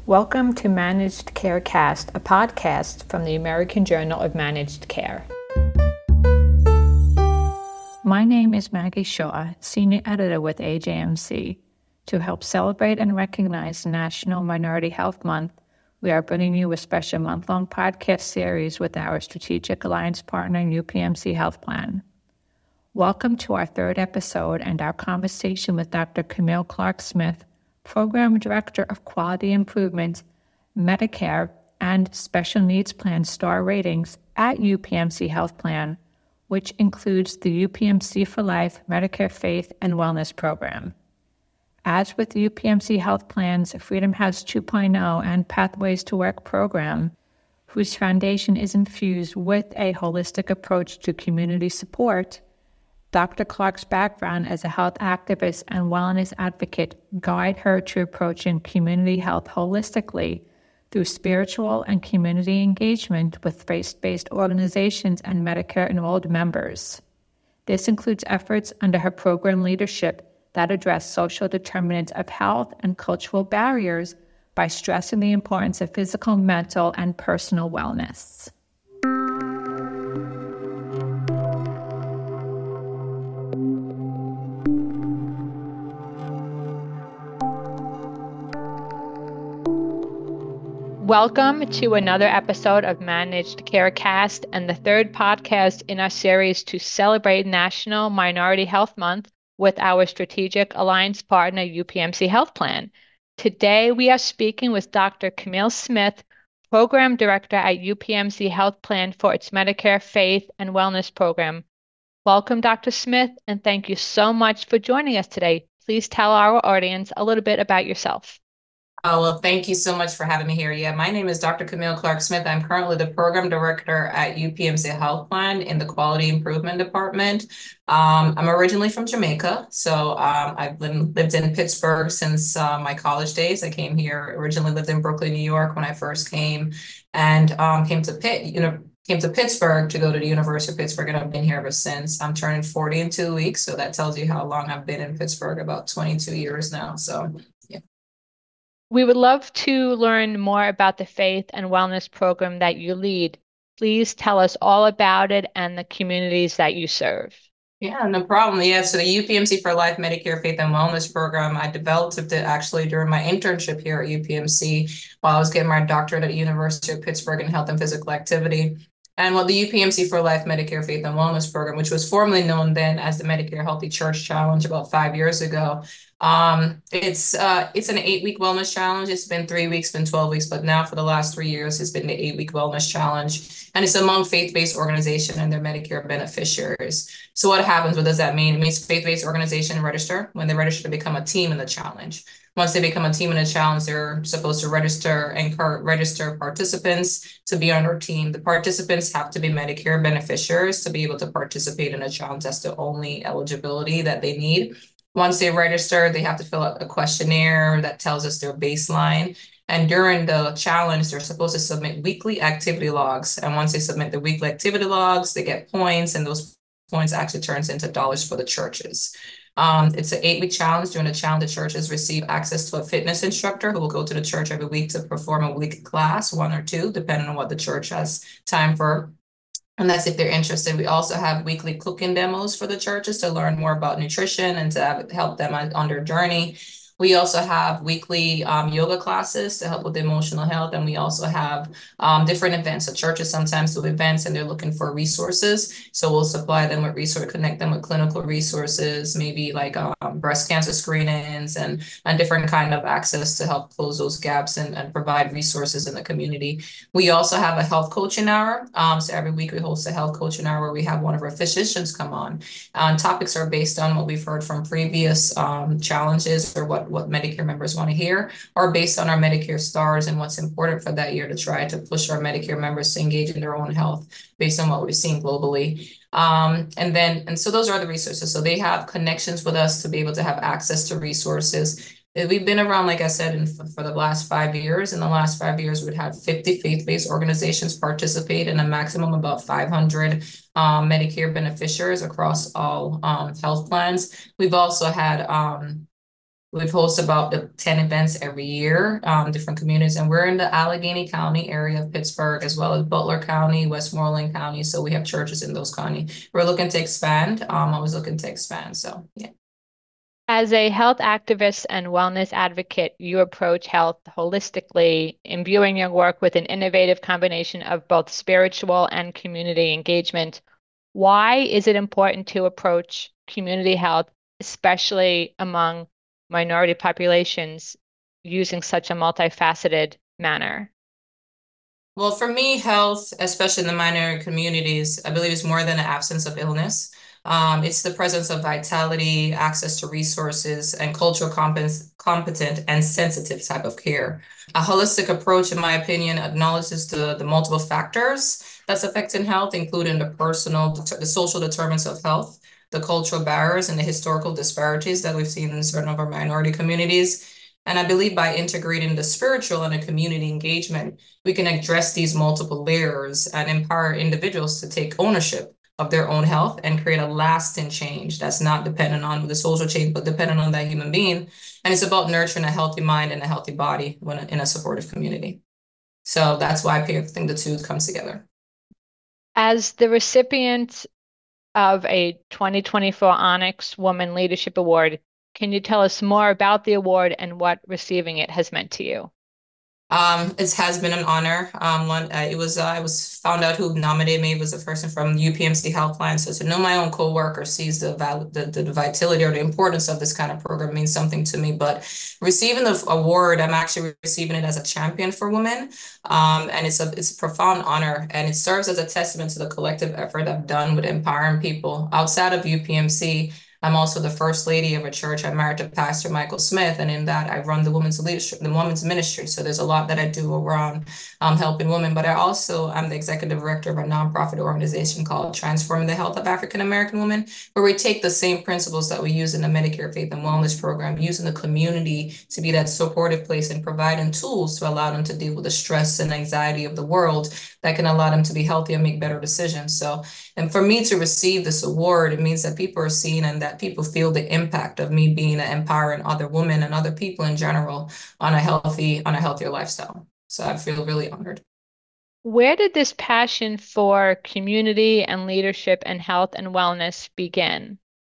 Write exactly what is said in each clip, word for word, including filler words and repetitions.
Welcome to Managed Care Cast, a podcast from the American Journal of Managed Care. My name is Maggie Shaw, Senior Editor with A J M C. To help celebrate and recognize National Minority Health Month, we are bringing you a special month-long podcast series with our Strategic Alliance partner, U P M C Health Plan. Welcome to our third episode and our conversation with Doctor Camille Clark-Smith, Program Director of Quality Improvement, Medicare, and Special Needs Plan Star Ratings at U P M C Health Plan, which includes the U P M C for Life Medicare Faith and Wellness Program. As with U P M C Health Plan's Freedom House two point oh and Pathways to Work program, whose foundation is infused with a holistic approach to community support, Doctor Clark's background as a health activist and wellness advocate guide her to approaching community health holistically through spiritual and community engagement with faith-based organizations and Medicare-enrolled members. This includes efforts under her program leadership that address social determinants of health and cultural barriers by stressing the importance of physical, mental, and personal wellness. Welcome to another episode of Managed Care Cast and the third podcast in our series to celebrate National Minority Health Month with our Strategic Alliance partner, U P M C Health Plan. Today, we are speaking with Doctor Camille Smith, Program Director at U P M C Health Plan for its Medicare Faith and Wellness Program. Welcome, Doctor Smith, and thank you so much for joining us today. Please tell our audience a little bit about yourself. Oh, well, thank you so much for having me here. Yeah, my name is Doctor Camille Clark-Smith. I'm currently the Program Director at U P M C Health Plan in the Quality Improvement Department. Um, I'm originally from Jamaica, so um, I've been, lived in Pittsburgh since uh, my college days. I came here, originally lived in Brooklyn, New York when I first came, and um, came to Pitt, you know, came to Pittsburgh to go to the University of Pittsburgh, and I've been here ever since. I'm turning forty in two weeks, so that tells you how long I've been in Pittsburgh, about twenty-two years now, so yeah. We would love to learn more about the faith and wellness program that you lead. Please tell us all about it and the communities that you serve. Yeah, no problem. Yeah, so the U P M C for Life Medicare Faith and Wellness program, I developed it actually during my internship here at U P M C while I was getting my doctorate at the University of Pittsburgh in Health and Physical Activity. And what the U P M C for Life Medicare Faith and Wellness program, which was formerly known then as the Medicare Healthy Church Challenge about five years ago, um, it's uh, it's an eight-week wellness challenge. It's been three weeks, been twelve weeks, but now for the last three years, it's been the eight-week wellness challenge. And it's among faith-based organizations and their Medicare beneficiaries. So what happens? What does that mean? It means faith-based organization register. When they register to become a team in the challenge. Once they become a team in a challenge, they're supposed to register and register participants to be on our team. The participants have to be Medicare beneficiaries to be able to participate in a challenge. That's the only eligibility that they need. Once they register, they have to fill out a questionnaire that tells us their baseline. And during the challenge, they're supposed to submit weekly activity logs. And once they submit the weekly activity logs, they get points, and those points actually turns into dollars for the churches. Um, it's an eight-week challenge. During the challenge, the churches receive access to a fitness instructor who will go to the church every week to perform a weekly class, one or two, depending on what the church has time for. And that's if they're interested. We also have weekly cooking demos for the churches to learn more about nutrition and to have, help them on, on their journey. We also have weekly um, yoga classes to help with emotional health. And we also have um, different events. So churches sometimes do events and they're looking for resources. So we'll supply them with resources, connect them with clinical resources, maybe like um, breast cancer screenings and, and different kind of access to help close those gaps and, and provide resources in the community. We also have a health coaching hour. Um, so every week we host a health coaching hour where we have one of our physicians come on. And topics are based on what we've heard from previous um, challenges or what what Medicare members want to hear, or based on our Medicare stars and what's important for that year to try to push our Medicare members to engage in their own health based on what we've seen globally. Um, and then, and so those are the resources. So they have connections with us to be able to have access to resources. We've been around, like I said, in, for the last five years. In the last five years, we'd had fifty faith-based organizations participate in a maximum of about five hundred um, Medicare beneficiaries across all um, health plans. We've also had um, We've hosted about ten events every year, um, different communities, and we're in the Allegheny County area of Pittsburgh, as well as Butler County, Westmoreland County. So we have churches in those counties. We're looking to expand. Um, I was looking to expand. So yeah. As a health activist and wellness advocate, you approach health holistically, imbuing your work with an innovative combination of both spiritual and community engagement. Why is it important to approach community health, especially among minority populations, using such a multifaceted manner? Well, for me, health, especially in the minority communities, I believe is more than an absence of illness. Um, it's the presence of vitality, access to resources, and cultural competence, competent and sensitive type of care. A holistic approach, in my opinion, acknowledges the, the multiple factors that's affecting health, including the personal, the social determinants of health, the cultural barriers, and the historical disparities that we've seen in certain of our minority communities. And I believe by integrating the spiritual and the community engagement, we can address these multiple layers and empower individuals to take ownership of their own health and create a lasting change that's not dependent on the social change, but dependent on that human being. And it's about nurturing a healthy mind and a healthy body when in a supportive community. So that's why I think the two comes together. As the recipient of a twenty twenty-four Onyx Woman Leadership Award, can you tell us more about the award and what receiving it has meant to you? Um, it has been an honor. Um, one, uh, it was uh, I was found out who nominated me was a person from U P M C Helpline. So to know my own coworker sees the, val the the vitality or the importance of this kind of program means something to me. But receiving the award, I'm actually receiving it as a champion for women, um, and it's a it's a profound honor, and it serves as a testament to the collective effort I've done with empowering people outside of U P M C. I'm also the first lady of a church. I'm married to Pastor Michael Smith, and in that, I run the women's leadership, the women's ministry. So there's a lot that I do around um, helping women. But I also am the executive director of a nonprofit organization called Transforming the Health of African American Women, where we take the same principles that we use in the Medicare Faith and Wellness Program, using the community to be that supportive place and providing tools to allow them to deal with the stress and anxiety of the world that can allow them to be healthy and make better decisions. So, and for me to receive this award, it means that people are seeing and that people feel the impact of me being an empowering other women and other people in general on a healthy, on a healthier lifestyle. So I feel really honored. Where did this passion for community and leadership and health and wellness begin?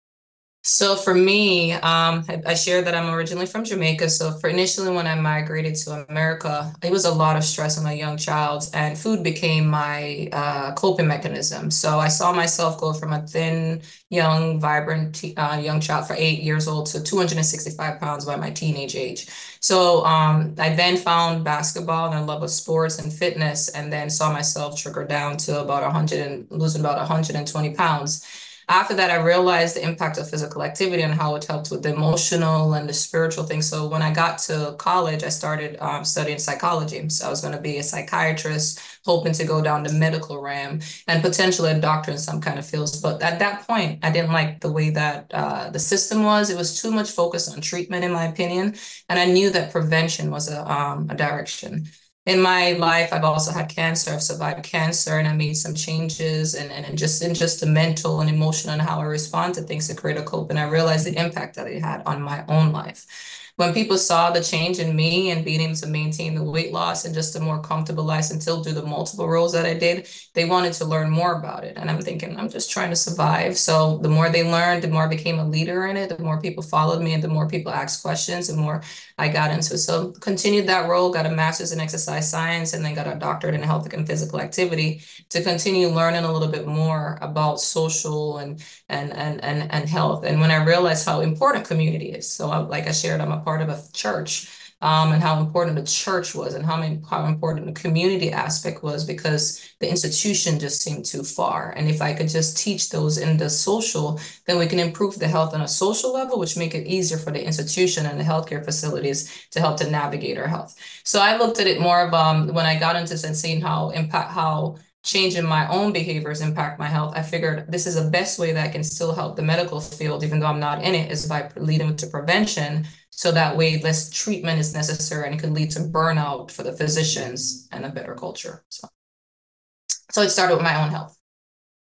So for me, um, I, I shared that I'm originally from Jamaica. So for initially when I migrated to America, it was a lot of stress on a young child, and food became my uh, coping mechanism. So I saw myself go from a thin, young, vibrant uh, young child for eight years old to two hundred sixty-five pounds by my teenage age. So um, I then found basketball and a love of sports and fitness, and then saw myself trickle down to about one hundred and losing about one hundred twenty pounds. After that, I realized the impact of physical activity and how it helped with the emotional and the spiritual things. So when I got to college, I started um, studying psychology. So I was going to be a psychiatrist, hoping to go down the medical realm and potentially a doctor in some kind of fields. But at that point, I didn't like the way that uh, the system was. It was too much focus on treatment, in my opinion. And I knew that prevention was a, um, a direction. In my life, I've also had cancer. I've survived cancer, and I made some changes and, and, and just in just the mental and emotional and how I respond to things to create a cope. And I realized the impact that it had on my own life. When people saw the change in me and being able to maintain the weight loss and just a more comfortable life and still do the multiple roles that I did, they wanted to learn more about it. And I'm thinking, I'm just trying to survive. So the more they learned, the more I became a leader in it, the more people followed me, and the more people asked questions, the more I got into it. So continued that role, got a master's in exercise science, and then got a doctorate in health and physical activity to continue learning a little bit more about social and and and and, and health. And when I realized how important community is, so I, like I shared, I'm a part of a church. Um, and how important the church was, and how, many, how important the community aspect was, because the institution just seemed too far. And if I could just teach those in the social, then we can improve the health on a social level, which make it easier for the institution and the healthcare facilities to help to navigate our health. So I looked at it more of um, when I got into this and seeing how impact how changing my own behaviors impact my health. I figured this is the best way that I can still help the medical field, even though I'm not in it, is by leading to prevention. So that way less treatment is necessary, and it could lead to burnout for the physicians and a better culture. So, so it started with my own health.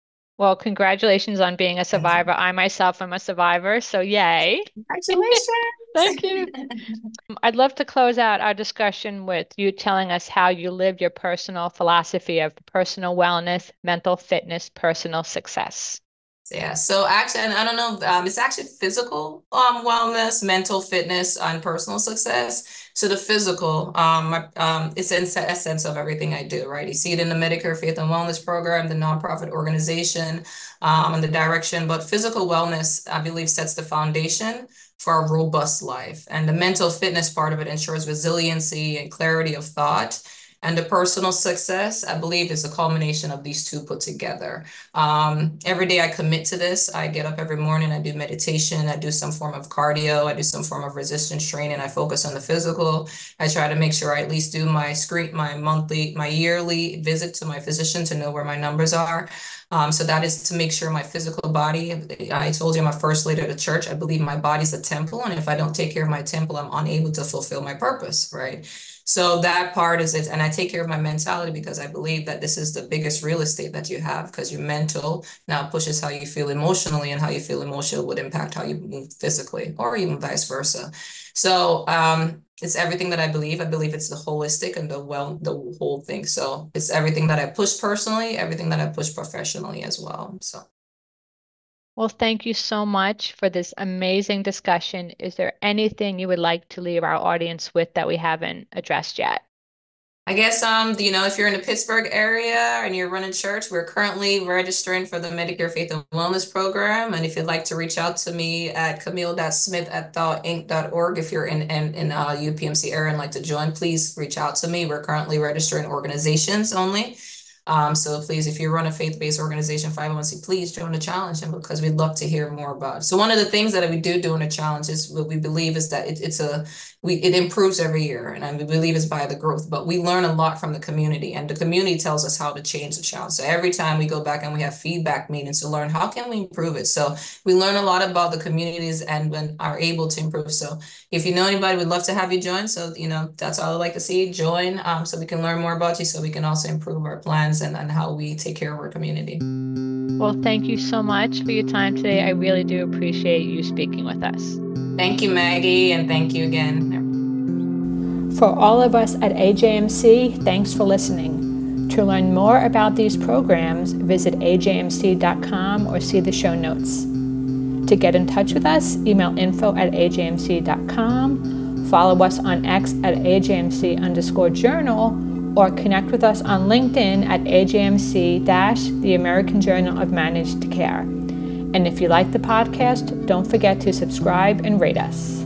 Well, congratulations on being a survivor. I myself am a survivor, so yay. Congratulations. Thank you. I'd love to close out our discussion with you telling us how you lived your personal philosophy of personal wellness, mental fitness, personal success. Yeah, so actually, and I don't know, um, it's actually physical um, wellness, mental fitness, and personal success. So the physical, um, um, it's in essence of everything I do, right? You see it in the Medicare Faith and Wellness Program, the nonprofit organization, um, and the direction. But physical wellness, I believe, sets the foundation for a robust life. And the mental fitness part of it ensures resiliency and clarity of thought. And the personal success, I believe, is a culmination of these two put together. Um, every day I commit to this. I get up every morning, I do meditation, I do some form of cardio, I do some form of resistance training, I focus on the physical. I try to make sure I at least do my screen, my monthly, my yearly visit to my physician to know where my numbers are. Um, so that is to make sure my physical body, I told you I'm a first lady of the church. I believe my body's a temple. And if I don't take care of my temple, I'm unable to fulfill my purpose, right? So that part is it. And I take care of my mentality because I believe that this is the biggest real estate that you have, because your mental now pushes how you feel emotionally, and how you feel emotional would impact how you move physically, or even vice versa. So um, it's everything that I believe. I believe it's the holistic and the well, the whole thing. So it's everything that I push personally, everything that I push professionally as well. So. Well, thank you so much for this amazing discussion. Is there anything you would like to leave our audience with that we haven't addressed yet? I guess, um, you know, if you're in the Pittsburgh area and you're running church, we're currently registering for the Medicare Faith and Wellness Program. And if you'd like to reach out to me at camille dot smith at thought inc dot org, if you're in in, in uh, U P M C area and like to join, please reach out to me. We're currently registering organizations only. Um, so please, if you run a faith-based organization, five oh one c, please join the challenge, and because we'd love to hear more about it. So one of the things that we do do in the challenge is what we believe is that it, it's a, we, it improves every year, and we believe it's by the growth, but we learn a lot from the community, and the community tells us how to change the challenge. So every time we go back and we have feedback meetings to learn, how can we improve it? So we learn a lot about the communities and when are able to improve. So if you know anybody, we'd love to have you join. So, you know, that's all I'd like to see. Join um, so we can learn more about you, so we can also improve our plans and, and how we take care of our community. Well, thank you so much for your time today. I really do appreciate you speaking with us. Thank you, Maggie, and thank you again. For all of us at A J M C, thanks for listening. To learn more about these programs, visit A J M C dot com or see the show notes. To get in touch with us, email info at A J M C dot com, follow us on X at A J M C underscore journal, or connect with us on LinkedIn at A J M C dash the American Journal of Managed Care. And if you like the podcast, don't forget to subscribe and rate us.